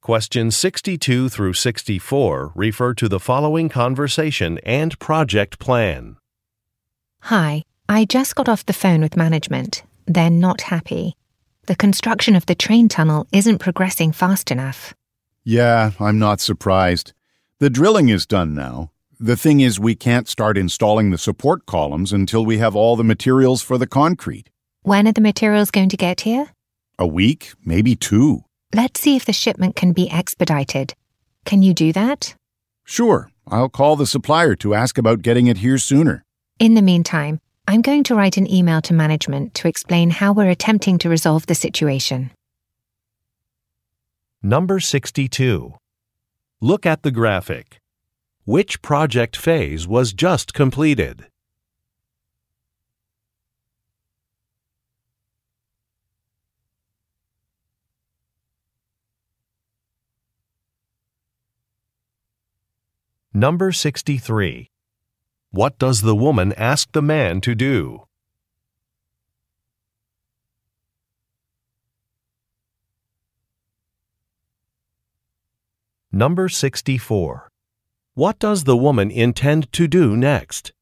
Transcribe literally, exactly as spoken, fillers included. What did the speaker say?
Questions sixty-two through sixty-four refer to the following conversation and project plan. Hi, I just got off the phone with management. They're not happy. The construction of the train tunnel isn't progressing fast enough. Yeah, I'm not surprised. The drilling is done now. The thing is, we can't start installing the support columns until we have all the materials for the concrete. When are the materials going to get here? A week, maybe two. Let's see if the shipment can be expedited. Can you do that? Sure, I'll call the supplier to ask about getting it here sooner. In the meantime, I'm going to write an email to management to explain how we're attempting to resolve the situation. Number sixty-two. Look at the graphic. Which project phase was just completed? Number sixty-three. What does the woman ask the man to do? Number sixty-four. What does the woman intend to do next?